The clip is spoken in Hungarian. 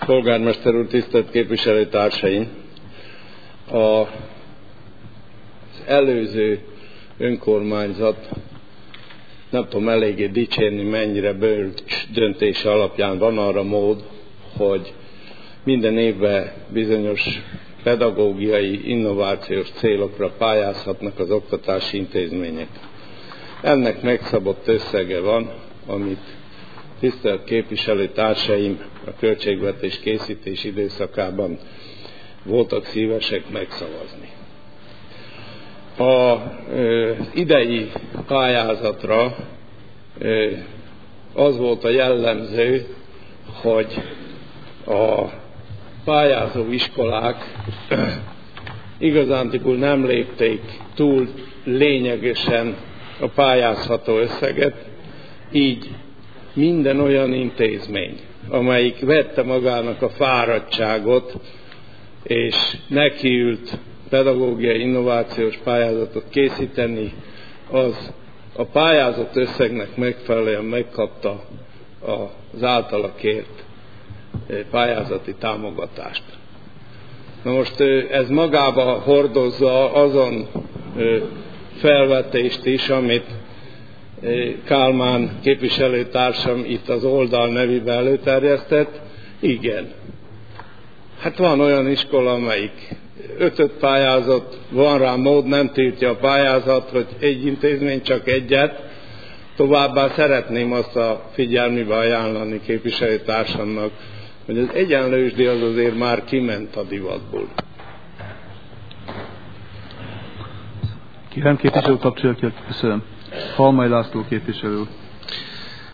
Polgármester úr, tisztelt képviselőtársaim! Az előző önkormányzat, nem tudom eléggé dicsérni, mennyire bölcs döntése alapján van arra mód, hogy minden évben bizonyos pedagógiai, innovációs célokra pályázhatnak az oktatási intézmények. Ennek megszabott összege van, amit tisztelt képviselőtársaim a költségvetés készítés időszakában voltak szívesek megszavazni. Az idei pályázatra az volt a jellemző, hogy a pályázó iskolák igazándiból nem lépték túl lényegesen a pályázható összeget, így minden olyan intézmény, amelyik vette magának a fáradtságot, és nekiült pedagógiai innovációs pályázatot készíteni, az a pályázott összegnek megfelelően megkapta az általa kért pályázati támogatást. Na most ez magába hordozza azon felvetést is, amit Kálmán képviselőtársam itt az oldal nevében előterjesztett. Igen. Hát van olyan iskola, amelyik 5-öt pályázott, van rá mód, nem tiltja a pályázat, hogy egy intézmény csak egyet. Továbbá szeretném azt a figyelmébe ajánlani képviselőtársamnak, hogy az egyenlősdi az azért már kiment a divatból. Kérem képviselő kapcsolja ki, köszönöm. Halmai László képviselő.